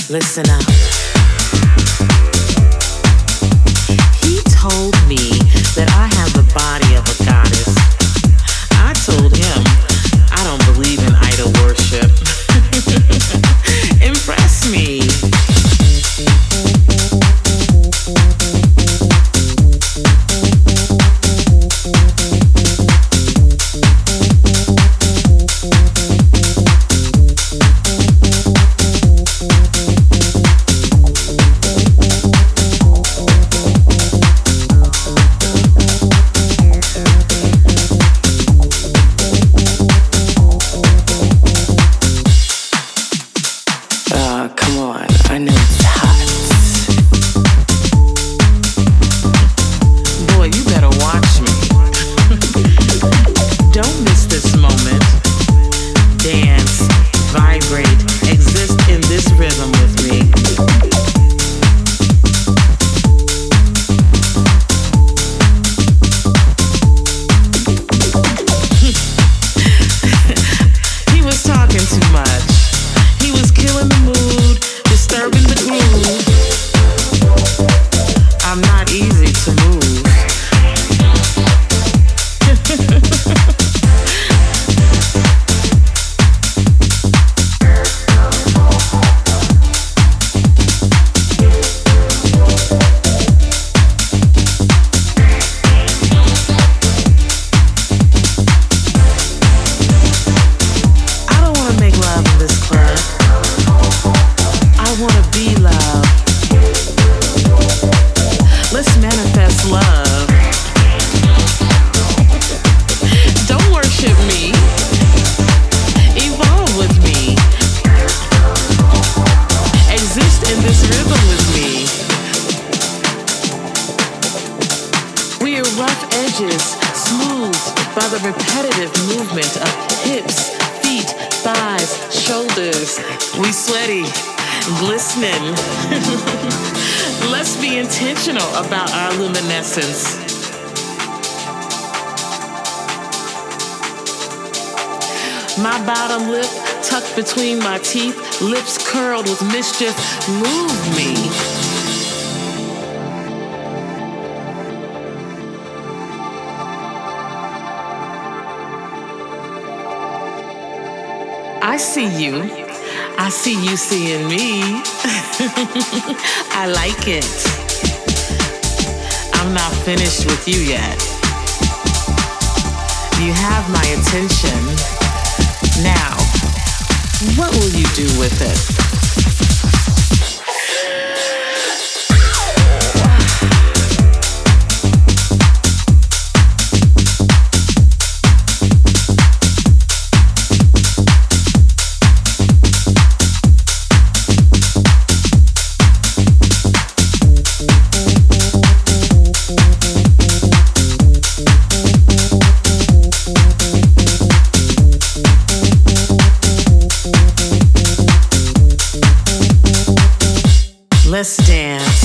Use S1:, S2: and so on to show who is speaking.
S1: Listen up. He told me that I have the body of a goddess. I told him I don't believe in idol worship. Impress me. Let's be intentional about our luminescence. My bottom lip tucked between my teeth, lips curled with mischief, move me. I see you. I see you seeing me. I like it. I'm not finished with you yet. You have my attention. Now, what will you do with it? Let's dance.